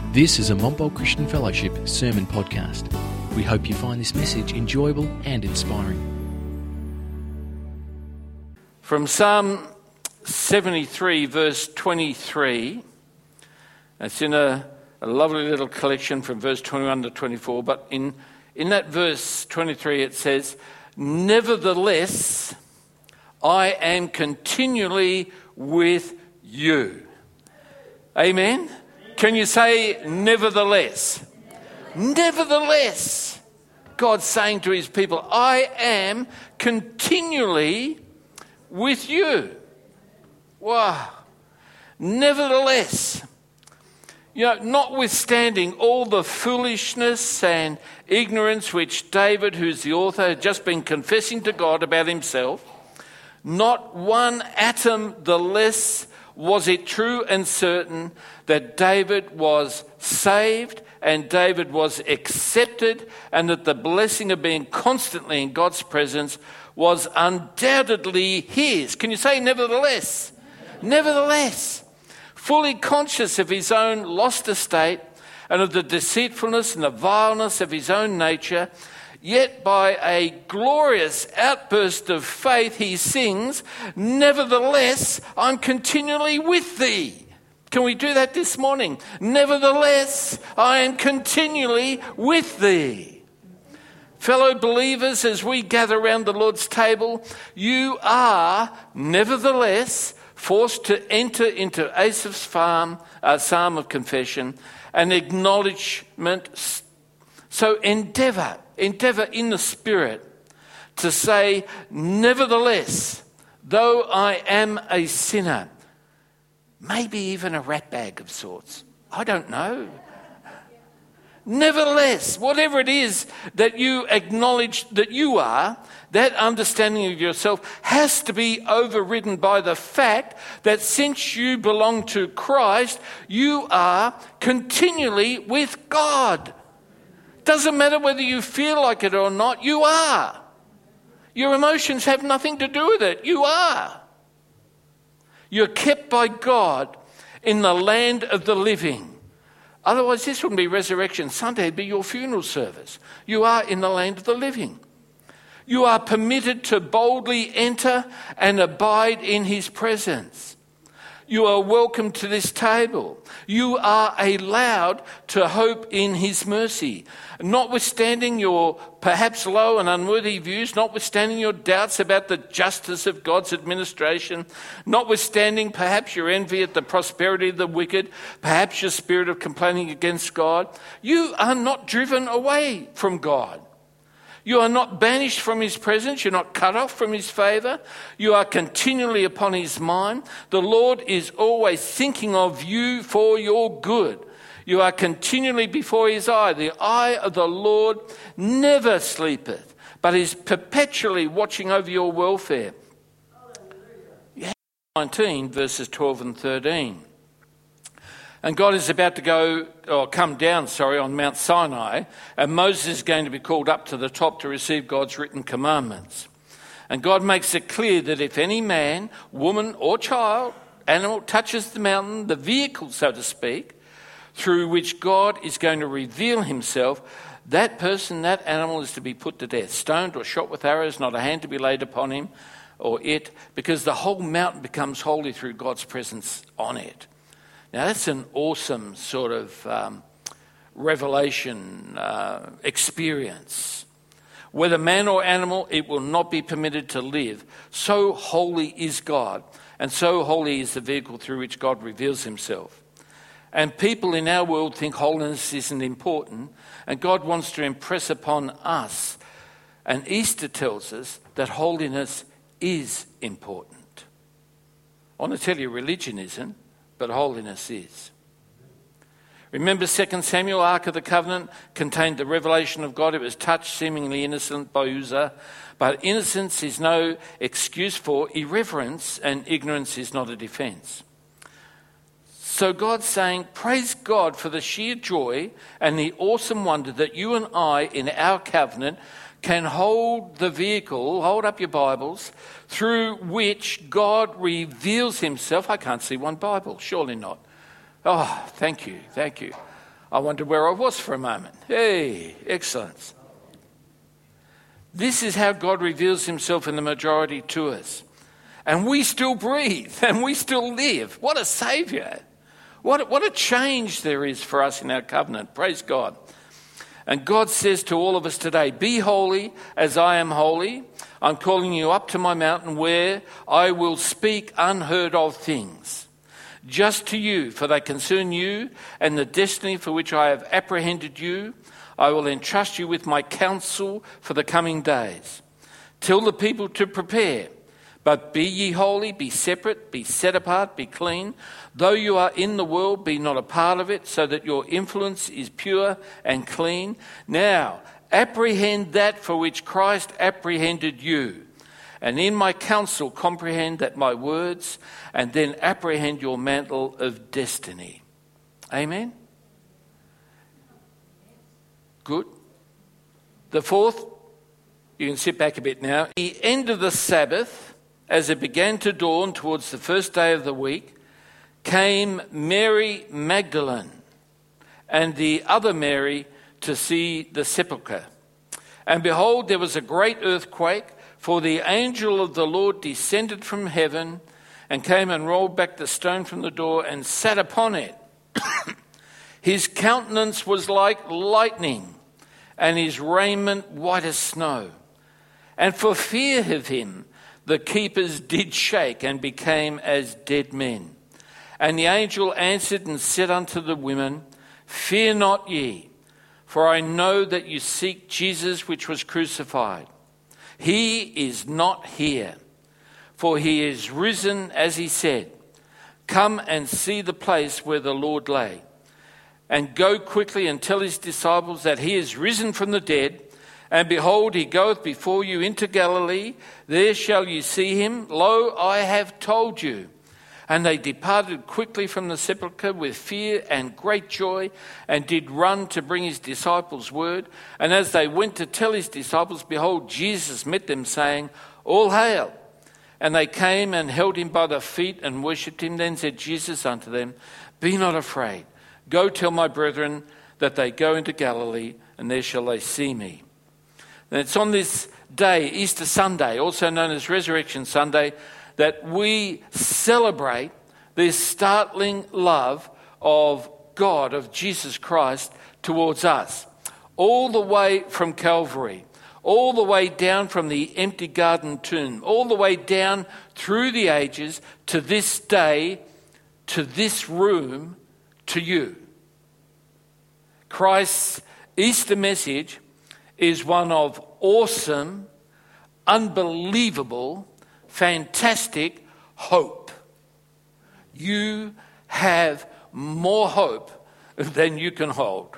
This is a Montbult Christian Fellowship sermon podcast. We hope you find this message enjoyable and inspiring. From Psalm 73, verse 23, it's in a lovely little collection from verse 21 to 24, but in that verse 23 it says, "Nevertheless, I am continually with you." Amen? Can you say nevertheless? Nevertheless, God's saying to his people, I am continually with you. Wow. Nevertheless, notwithstanding all the foolishness and ignorance which David, who's the author, had just been confessing to God about himself, not one atom the less was it true and certain that David was saved and David was accepted, and that the blessing of being constantly in God's presence was undoubtedly his. Can you say nevertheless? Nevertheless, fully conscious of his own lost estate and of the deceitfulness and the vileness of his own nature, yet by a glorious outburst of faith he sings, "Nevertheless, I'm continually with thee." Can we do that this morning? Nevertheless, I am continually with thee. Fellow believers, as we gather around the Lord's table, you are nevertheless forced to enter into Asaph's psalm of confession, an acknowledgement. So endeavour in the Spirit to say, nevertheless, though I am a sinner, maybe even a ratbag of sorts, I don't know. Nevertheless, whatever it is that you acknowledge that you are, that understanding of yourself has to be overridden by the fact that since you belong to Christ, you are continually with God. Doesn't matter whether you feel like it or not, you are. Your emotions have nothing to do with it. You are. You're kept by God in the land of the living. Otherwise, this wouldn't be Resurrection Sunday, it'd be your funeral service. You are in the land of the living. You are permitted to boldly enter and abide in his presence. You are welcome to this table. You are allowed to hope in his mercy. Notwithstanding your perhaps low and unworthy views, notwithstanding your doubts about the justice of God's administration, notwithstanding perhaps your envy at the prosperity of the wicked, perhaps your spirit of complaining against God, you are not driven away from God. You are not banished from his presence. You're not cut off from his favour. You are continually upon his mind. The Lord is always thinking of you for your good. You are continually before his eye. The eye of the Lord never sleepeth, but is perpetually watching over your welfare. 19 verses 12 and 13. And God is about to come down on Mount Sinai, and Moses is going to be called up to the top to receive God's written commandments. And God makes it clear that if any man, woman or child, animal touches the mountain, the vehicle, so to speak, through which God is going to reveal himself, that person, that animal is to be put to death, stoned or shot with arrows, not a hand to be laid upon him or it, because the whole mountain becomes holy through God's presence on it. Now, that's an awesome sort of revelation experience. Whether man or animal, it will not be permitted to live. So holy is God, and so holy is the vehicle through which God reveals himself. And people in our world think holiness isn't important, and God wants to impress upon us. And Easter tells us that holiness is important. I want to tell you, religion isn't. But holiness is. Remember 2 Samuel, Ark of the Covenant, contained the revelation of God. It was touched, seemingly innocent, by Uzzah. But innocence is no excuse for irreverence, and ignorance is not a defence. So God's saying, praise God for the sheer joy and the awesome wonder that you and I, in our covenant, can hold the vehicle, hold up your Bibles, through which God reveals himself. I can't see one Bible, surely not. Oh, thank you. I wondered where I was for a moment. Hey, excellence. This is how God reveals himself in the majority to us. And we still breathe and we still live. What a saviour. What a change there is for us in our covenant. Praise God. And God says to all of us today, be holy as I am holy. I'm calling you up to my mountain where I will speak unheard of things. Just to you, for they concern you and the destiny for which I have apprehended you. I will entrust you with my counsel for the coming days. Tell the people to prepare. But be ye holy, be separate, be set apart, be clean. Though you are in the world, be not a part of it, so that your influence is pure and clean. Now, apprehend that for which Christ apprehended you. And in my counsel, comprehend that my words, and then apprehend your mantle of destiny. Amen? Good. The fourth, you can sit back a bit now. The end of the Sabbath, as it began to dawn towards the first day of the week, came Mary Magdalene and the other Mary to see the sepulchre. And behold, there was a great earthquake, for the angel of the Lord descended from heaven and came and rolled back the stone from the door and sat upon it. His countenance was like lightning, and his raiment white as snow. And for fear of him, the keepers did shake and became as dead men. And the angel answered and said unto the women, Fear not ye, for I know that you seek Jesus which was crucified. He is not here, for he is risen as he said. Come and see the place where the Lord lay. And go quickly and tell his disciples that he is risen from the dead. And behold, he goeth before you into Galilee. There shall you see him. Lo, I have told you. And they departed quickly from the sepulchre with fear and great joy, and did run to bring his disciples word. And as they went to tell his disciples, behold, Jesus met them, saying, All hail. And they came and held him by the feet and worshipped him. Then said Jesus unto them, Be not afraid. Go tell my brethren that they go into Galilee, and there shall they see me. And it's on this day, Easter Sunday, also known as Resurrection Sunday, that we celebrate this startling love of God, of Jesus Christ, towards us. All the way from Calvary, all the way down from the empty garden tomb, all the way down through the ages to this day, to this room, to you. Christ's Easter message is one of awesome, unbelievable, fantastic hope. You have more hope than you can hold.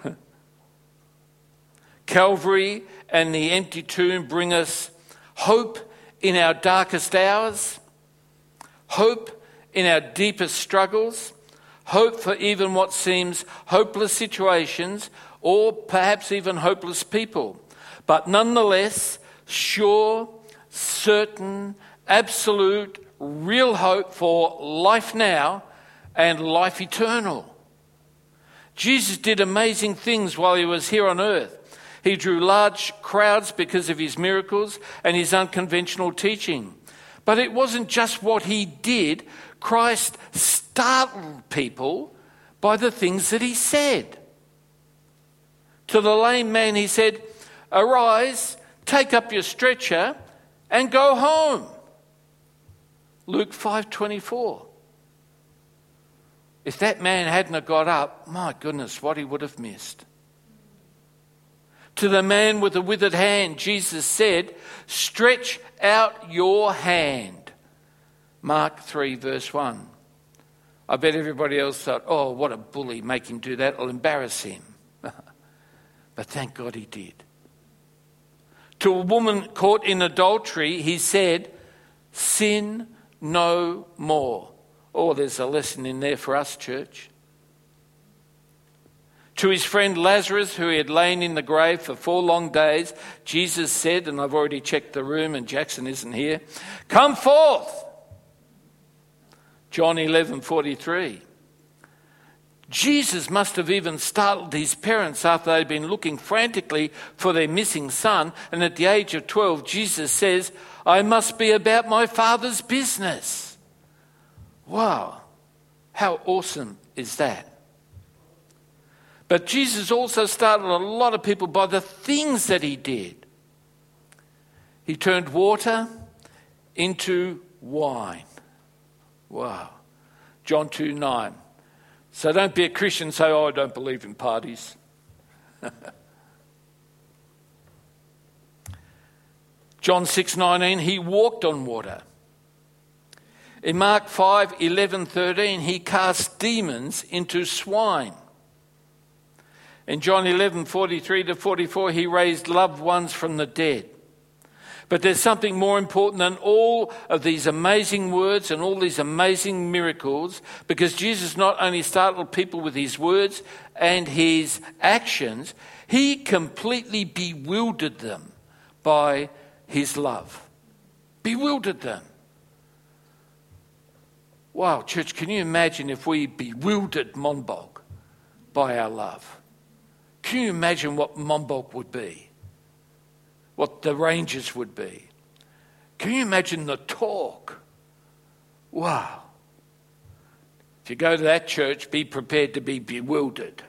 Calvary and the empty tomb bring us hope in our darkest hours, hope in our deepest struggles, hope for even what seems hopeless situations, or perhaps even hopeless people. But nonetheless, sure, certain, absolute, real hope for life now and life eternal. Jesus did amazing things while he was here on earth. He drew large crowds because of his miracles and his unconventional teaching. But it wasn't just what he did. Christ startled people by the things that he said. To the lame man he said, Arise, take up your stretcher and go home. Luke 5:24. If that man hadn't have got up, my goodness, what he would have missed. To the man with the withered hand, Jesus said, Stretch out your hand. Mark 3 verse 1. I bet everybody else thought, oh, what a bully, make him do that, I'll embarrass him. But thank God he did. To a woman caught in adultery, he said, Sin no more. Oh, there's a lesson in there for us, church. To his friend Lazarus, who had lain in the grave for 4 long days, Jesus said, and I've already checked the room and Jackson isn't here, Come forth. John 11:43. Jesus must have even startled his parents after they'd been looking frantically for their missing son. And at the age of 12, Jesus says, I must be about my Father's business. Wow, how awesome is that? But Jesus also startled a lot of people by the things that he did. He turned water into wine. Wow. John 2:9. So don't be a Christian and say, oh, I don't believe in parties. John 6:19, he walked on water. In Mark 5:11-13, he cast demons into swine. In John 11:43-44, he raised loved ones from the dead. But there's something more important than all of these amazing words and all these amazing miracles, because Jesus not only startled people with his words and his actions, he completely bewildered them by his love. Bewildered them. Wow, church, can you imagine if we bewildered Monbulk by our love? Can you imagine what Monbulk would be? What the Rangers would be? Can you imagine the talk? Wow. If you go to that church, be prepared to be bewildered.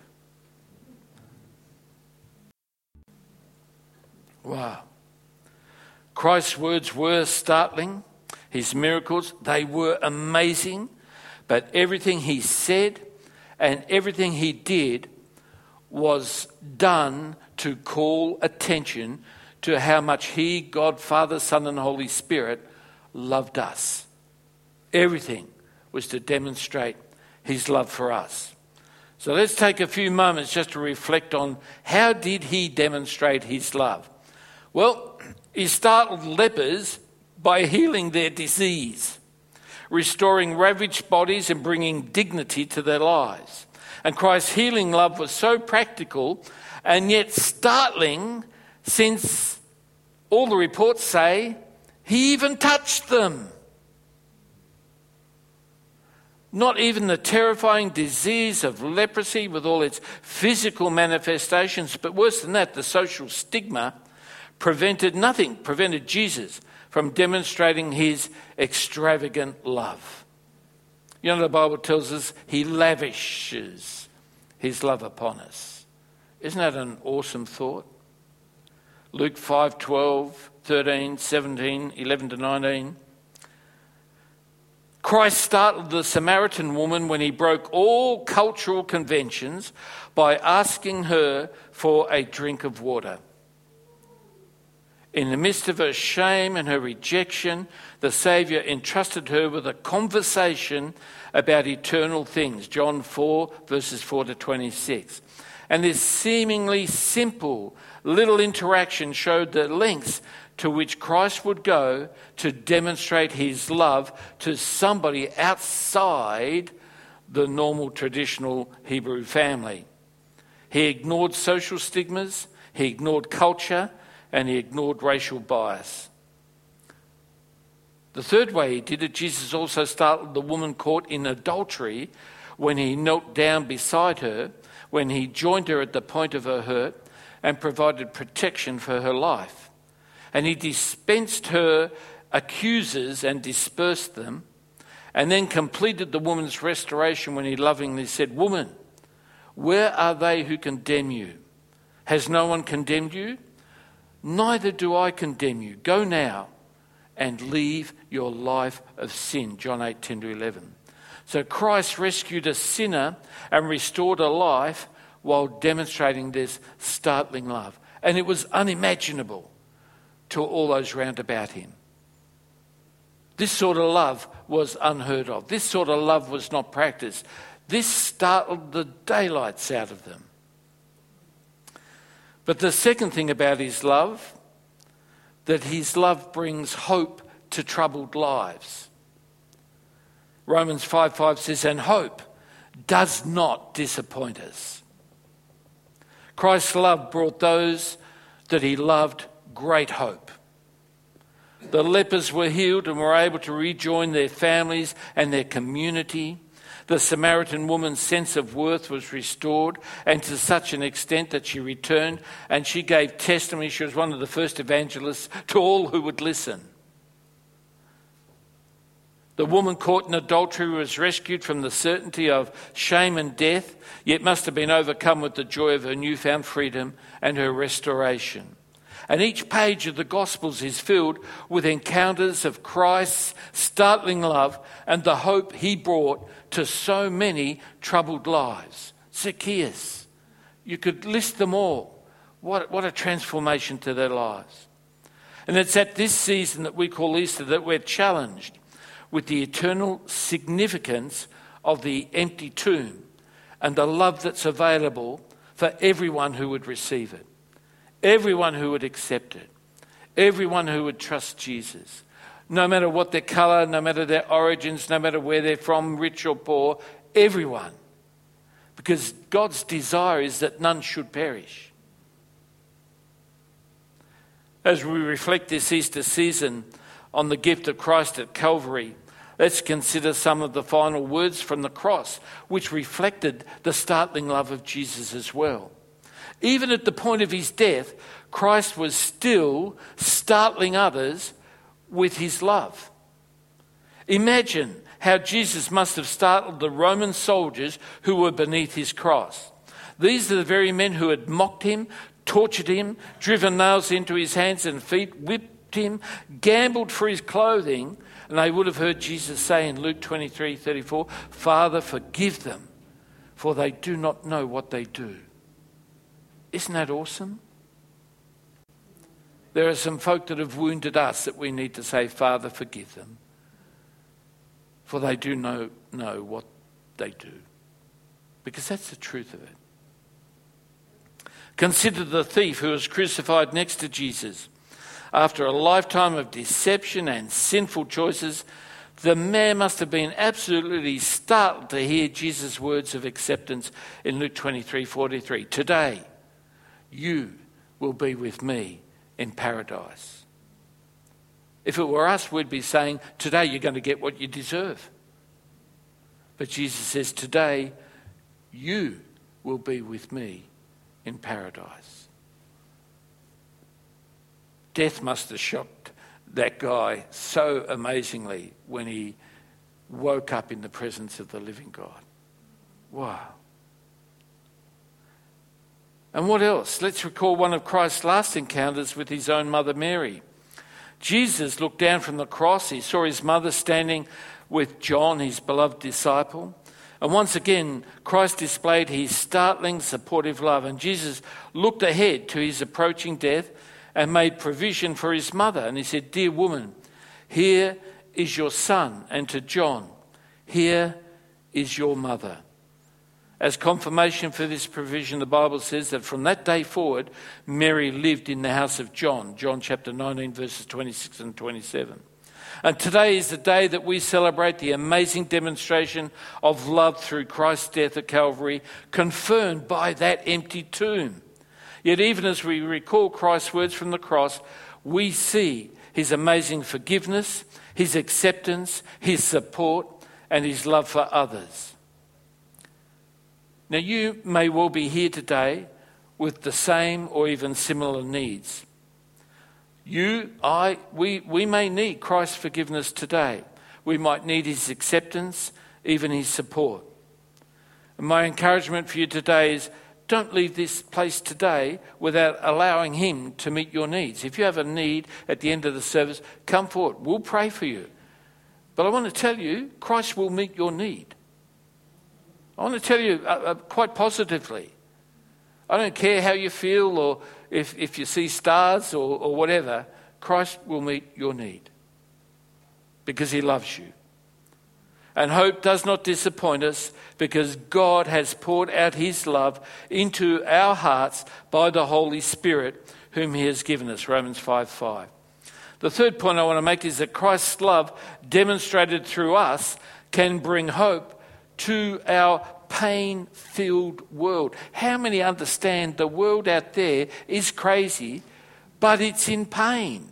Wow. Christ's words were startling. His miracles, they were amazing. But everything he said and everything he did was done to call attention to how much he, God, Father, Son and Holy Spirit, loved us. Everything was to demonstrate his love for us. So let's take a few moments just to reflect on how did he demonstrate his love. Well, he startled lepers by healing their disease, restoring ravaged bodies and bringing dignity to their lives. And Christ's healing love was so practical and yet startling, since all the reports say he even touched them. Not even the terrifying disease of leprosy with all its physical manifestations, but worse than that, the social stigma prevented Jesus from demonstrating his extravagant love. You know, the Bible tells us he lavishes his love upon us. Isn't that an awesome thought? Luke 5:12, 13, 17, 11-19. Christ startled the Samaritan woman when he broke all cultural conventions by asking her for a drink of water. In the midst of her shame and her rejection, the Saviour entrusted her with a conversation about eternal things. John 4, verses 4-26. And this seemingly simple little interaction showed the lengths to which Christ would go to demonstrate his love to somebody outside the normal traditional Hebrew family. He ignored social stigmas, he ignored culture, and he ignored racial bias. The third way he did it, Jesus also startled the woman caught in adultery when he knelt down beside her, when he joined her at the point of her hurt and provided protection for her life. And he dispensed her accusers and dispersed them, and then completed the woman's restoration when he lovingly said, "Woman, where are they who condemn you? Has no one condemned you? Neither do I condemn you. Go now and leave your life of sin." John 8, 10-11. So Christ rescued a sinner and restored a life while demonstrating this startling love. And it was unimaginable to all those round about him. This sort of love was unheard of. This sort of love was not practiced. This startled the daylights out of them. But the second thing about his love, that his love brings hope to troubled lives. Romans 5:5 says, "And hope does not disappoint us." Christ's love brought those that he loved great hope. The lepers were healed and were able to rejoin their families and their community. The Samaritan woman's sense of worth was restored, and to such an extent that she returned and she gave testimony. She was one of the first evangelists to all who would listen. The woman caught in adultery was rescued from the certainty of shame and death, yet must have been overcome with the joy of her newfound freedom and her restoration. And each page of the Gospels is filled with encounters of Christ's startling love and the hope he brought to so many troubled lives. Zacchaeus, you could list them all. What a transformation to their lives. And it's at this season that we call Easter that we're challenged with the eternal significance of the empty tomb and the love that's available for everyone who would receive it. Everyone who would accept it. Everyone who would trust Jesus. No matter what their colour, no matter their origins, no matter where they're from, rich or poor, everyone. Because God's desire is that none should perish. As we reflect this Easter season on the gift of Christ at Calvary, let's consider some of the final words from the cross, which reflected the startling love of Jesus as well. Even at the point of his death, Christ was still startling others with his love. Imagine how Jesus must have startled the Roman soldiers who were beneath his cross. These are the very men who had mocked him, tortured him, driven nails into his hands and feet, whipped him, gambled for his clothing, and they would have heard Jesus say in Luke 23:34, "Father, forgive them, for they do not know what they do." Isn't that awesome? There are some folk that have wounded us that we need to say, "Father, forgive them, for they do know what they do." Because that's the truth of it. Consider the thief who was crucified next to Jesus. After a lifetime of deception and sinful choices, the man must have been absolutely startled to hear Jesus' words of acceptance in Luke 23:43. "Today, you will be with me in paradise." If it were us, we'd be saying, "Today you're going to get what you deserve." But Jesus says, "Today you will be with me in paradise." Death must have shocked that guy so amazingly when he woke up in the presence of the living God. Wow. And what else? Let's recall one of Christ's last encounters with his own mother Mary. Jesus looked down from the cross. He saw his mother standing with John, his beloved disciple. And once again, Christ displayed his startling, supportive love. And Jesus looked ahead to his approaching death and made provision for his mother. And he said, "Dear woman, here is your son." And to John, "Here is your mother." As confirmation for this provision, the Bible says that from that day forward, Mary lived in the house of John. John chapter 19, verses 26 and 27. And today is the day that we celebrate the amazing demonstration of love through Christ's death at Calvary, confirmed by that empty tomb. Yet even as we recall Christ's words from the cross, we see his amazing forgiveness, his acceptance, his support, and his love for others. Now, you may well be here today with the same or even similar needs. We may need Christ's forgiveness today. We might need his acceptance, even his support. And my encouragement for you today is don't leave this place today without allowing him to meet your needs. If you have a need at the end of the service, come forward. We'll pray for you. But I want to tell you, Christ will meet your need. I want to tell you quite positively. I don't care how you feel or if you see stars or whatever, Christ will meet your need because he loves you. And hope does not disappoint us because God has poured out his love into our hearts by the Holy Spirit whom he has given us, Romans 5:5. The third point I want to make is that Christ's love demonstrated through us can bring hope to our pain-filled world. How many understand the world out there is crazy, but it's in pain?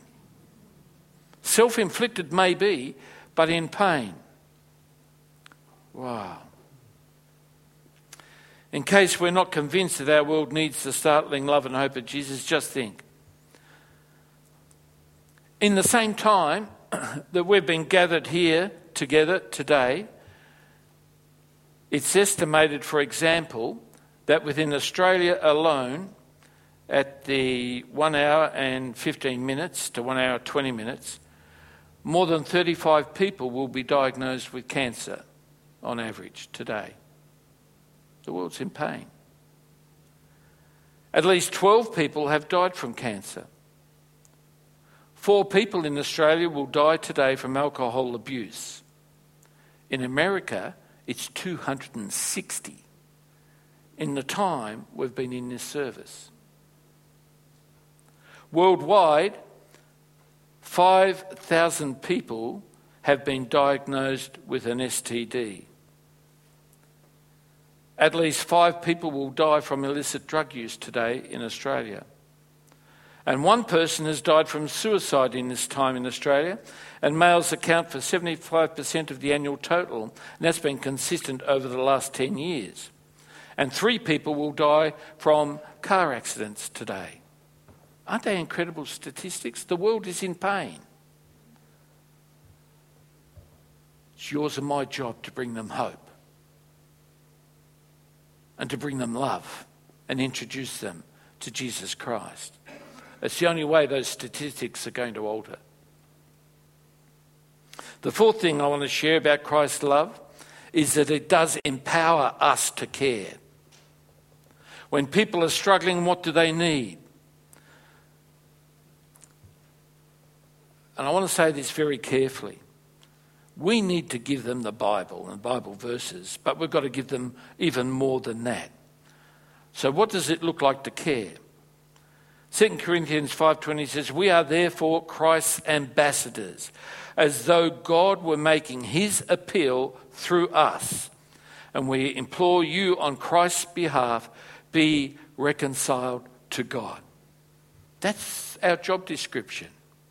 Self-inflicted may be, but in pain. Wow. In case we're not convinced that our world needs the startling love and hope of Jesus, just think. In the same time that we've been gathered here together today, it's estimated, for example, that within Australia alone, at the 1 hour and 15 minutes to 1 hour 20 minutes, more than 35 people will be diagnosed with cancer on average today. The world's in pain. At least 12 people have died from cancer. 4 people in Australia will die today from alcohol abuse. In America, it's 260 in the time we've been in this service. Worldwide, 5,000 people have been diagnosed with an STD. At least 5 people will die from illicit drug use today in Australia. And 1 person has died from suicide in this time in Australia, and males account for 75% of the annual total, and that's been consistent over the last 10 years. And 3 people will die from car accidents today. Aren't they incredible statistics? The world is in pain. It's yours and my job to bring them hope and to bring them love and introduce them to Jesus Christ. It's the only way those statistics are going to alter. The 4th thing I want to share about Christ's love is that it does empower us to care. When people are struggling, what do they need? And I want to say this very carefully. We need to give them the Bible and Bible verses, but we've got to give them even more than that. So what does it look like to care? 2 Corinthians 5:20 says, "We are therefore Christ's ambassadors, as though God were making his appeal through us. And we implore you on Christ's behalf, be reconciled to God." That's our job description.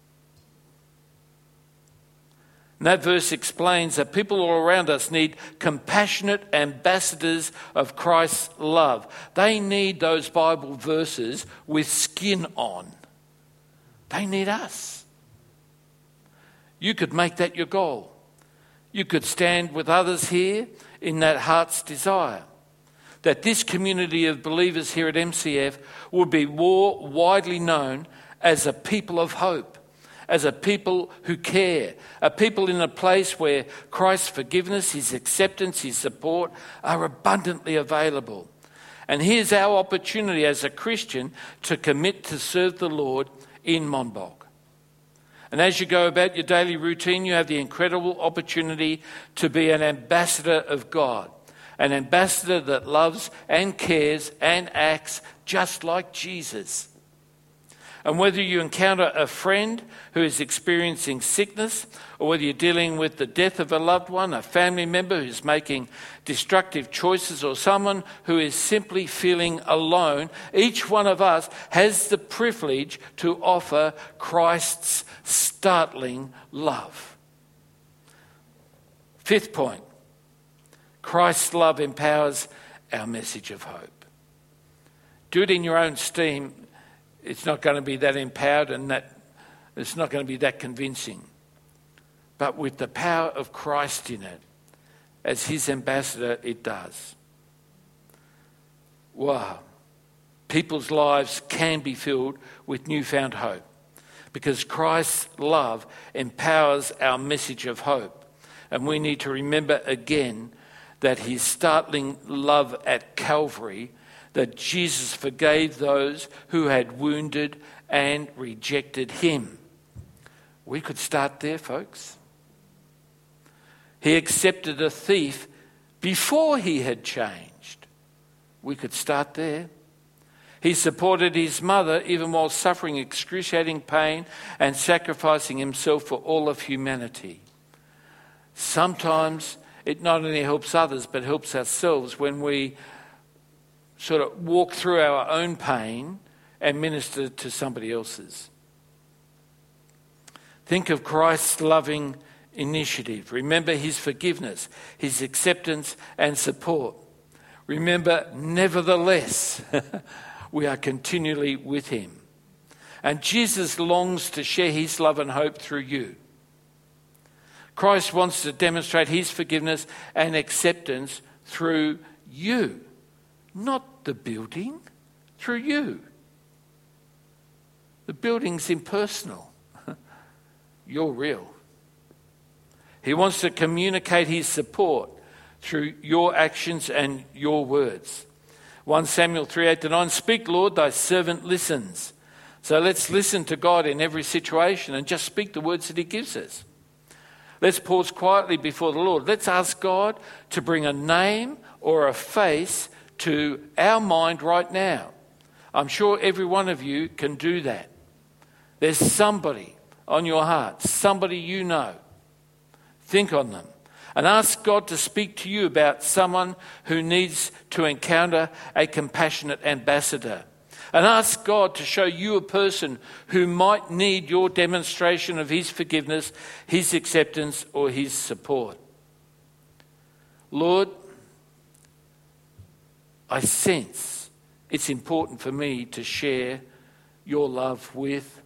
And that verse explains that people all around us need compassionate ambassadors of Christ's love. They need those Bible verses with skin on. They need us. You could make that your goal. You could stand with others here in that heart's desire, that this community of believers here at MCF would be more widely known as a people of hope, as a people who care, a people in a place where Christ's forgiveness, his acceptance, his support are abundantly available. And here's our opportunity as a Christian to commit to serve the Lord in Monbulk. And as you go about your daily routine, you have the incredible opportunity to be an ambassador of God, an ambassador that loves and cares and acts just like Jesus. And whether you encounter a friend who is experiencing sickness, or whether you're dealing with the death of a loved one, a family member who's making destructive choices, or someone who is simply feeling alone, each one of us has the privilege to offer Christ's startling love. 5th point, Christ's love empowers our message of hope. Do it in your own steam. It's not going to be that empowered and that it's not going to be that convincing. But with the power of Christ in it, as his ambassador, it does. Wow. People's lives can be filled with newfound hope because Christ's love empowers our message of hope. And we need to remember again that his startling love at Calvary, that Jesus forgave those who had wounded and rejected him. We could start there, folks. He accepted a thief before he had changed. We could start there. He supported his mother even while suffering excruciating pain and sacrificing himself for all of humanity. Sometimes it not only helps others but helps ourselves when we sort of walk through our own pain and minister to somebody else's. Think of Christ's loving initiative. Remember his forgiveness, his acceptance and support. Remember, nevertheless, we are continually with him. And Jesus longs to share his love and hope through you. Christ wants to demonstrate his forgiveness and acceptance through you. Not the building, through you. The building's impersonal. You're real. He wants to communicate his support through your actions and your words. 1 Samuel 3:8-9, speak, Lord, thy servant listens. So let's listen to God in every situation and just speak the words that he gives us. Let's pause quietly before the Lord. Let's ask God to bring a name or a face to our mind right now. I'm sure every one of you can do that. There's somebody on your heart, somebody you know. Think on them and ask God to speak to you about someone who needs to encounter a compassionate ambassador. And ask God to show you a person who might need your demonstration of his forgiveness, his acceptance, or his support. Lord, I sense it's important for me to share your love with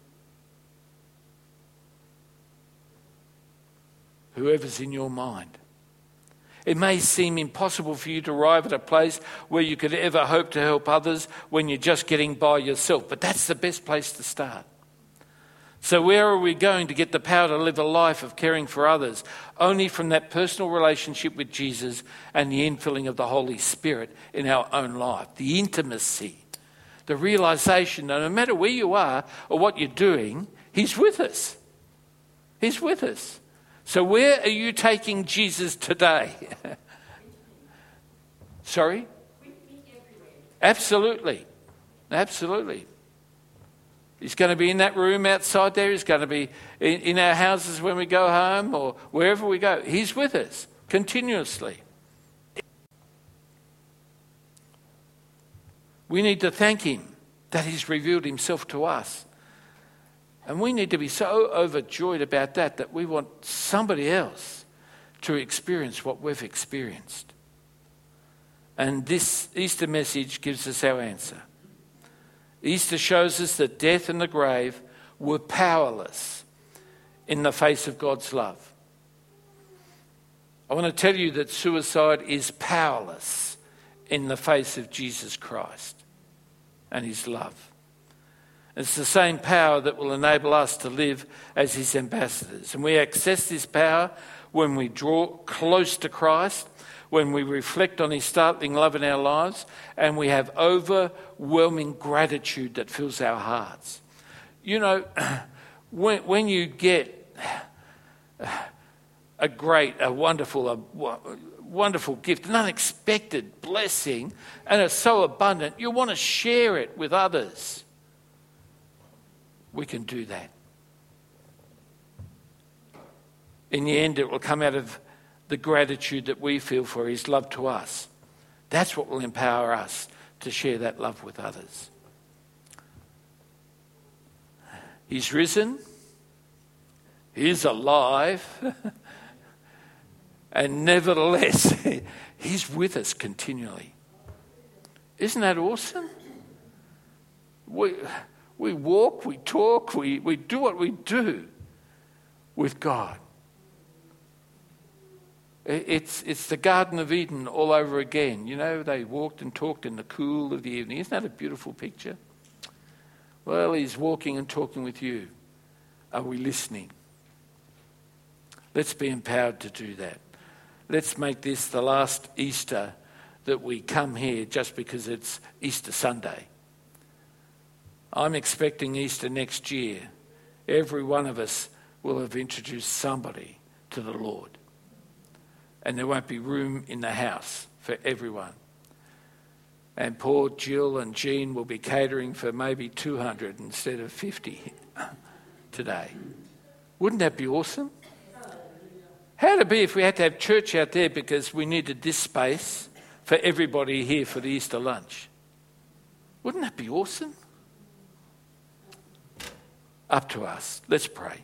whoever's in your mind. It may seem impossible for you to arrive at a place where you could ever hope to help others when you're just getting by yourself, but that's the best place to start. So where are we going to get the power to live a life of caring for others? Only from that personal relationship with Jesus and the infilling of the Holy Spirit in our own life. The intimacy, the realization that no matter where you are or what you're doing, he's with us. He's with us. So where are you taking Jesus today? Sorry? Absolutely. Absolutely. He's going to be in that room outside there. He's going to be in our houses when we go home or wherever we go. He's with us continuously. We need to thank him that he's revealed himself to us. And we need to be so overjoyed about that we want somebody else to experience what we've experienced. And this Easter message gives us our answer. Easter shows us that death and the grave were powerless in the face of God's love. I want to tell you that suicide is powerless in the face of Jesus Christ and his love. It's the same power that will enable us to live as his ambassadors. And we access this power when we draw close to Christ, when we reflect on his startling love in our lives, and we have overwhelming gratitude that fills our hearts. You know, when you get a wonderful gift, an unexpected blessing, and it's so abundant, you want to share it with others. We can do that. In the end, it will come out of the gratitude that we feel for his love to us. That's what will empower us to share that love with others. He's risen. He's alive. And nevertheless, he's with us continually. Isn't that awesome? We walk, we talk, we do what we do with God. It's the Garden of Eden all over again. You know, they walked and talked in the cool of the evening. Isn't that a beautiful picture? Well, he's walking and talking with you. Are we listening? Let's be empowered to do that. Let's make this the last Easter that we come here just because it's Easter Sunday. I'm expecting Easter next year. Every one of us will have introduced somebody to the Lord. And there won't be room in the house for everyone. And poor Jill and Jean will be catering for maybe 200 instead of 50 today. Wouldn't that be awesome? How'd it be if we had to have church out there because we needed this space for everybody here for the Easter lunch? Wouldn't that be awesome? Up to us. Let's pray.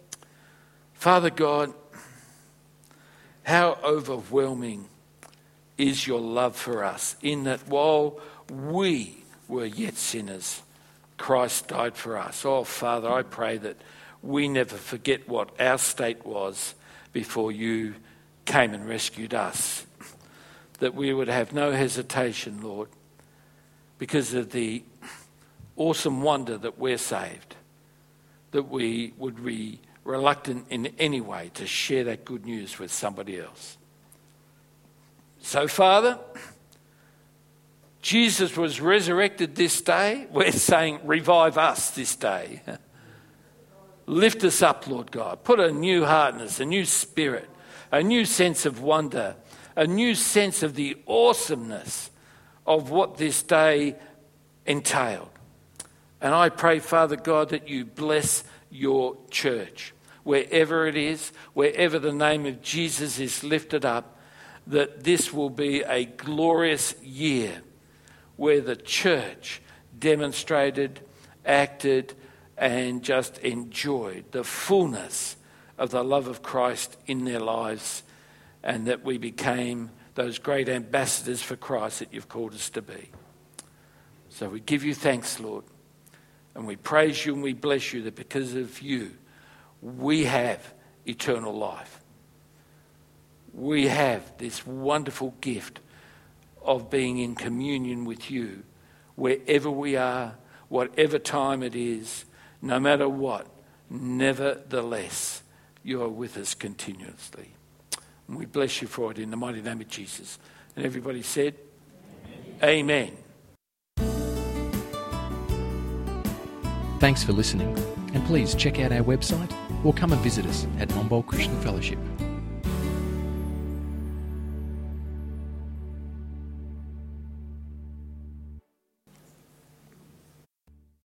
Father God, how overwhelming is your love for us, in that while we were yet sinners, Christ died for us. Oh, Father, I pray that we never forget what our state was before you came and rescued us. That we would have no hesitation, Lord, because of the awesome wonder that we're saved, that we would be reluctant in any way to share that good news with somebody else. So, Father, Jesus was resurrected this day. We're saying, revive us this day. Lift us up, Lord God. Put a new heart in us, a new spirit, a new sense of wonder, a new sense of the awesomeness of what this day entailed. And I pray, Father God, that you bless your church, wherever it is, wherever the name of Jesus is lifted up, that this will be a glorious year where the church demonstrated, acted, and just enjoyed the fullness of the love of Christ in their lives, and that we became those great ambassadors for Christ that you've called us to be. So we give you thanks, Lord, and we praise you and we bless you that because of you, we have eternal life. We have this wonderful gift of being in communion with you wherever we are, whatever time it is, no matter what. Nevertheless, you are with us continuously. And we bless you for it in the mighty name of Jesus. And everybody said, Amen. Thanks for listening, and please check out our website or come and visit us at Momboll Christian Fellowship.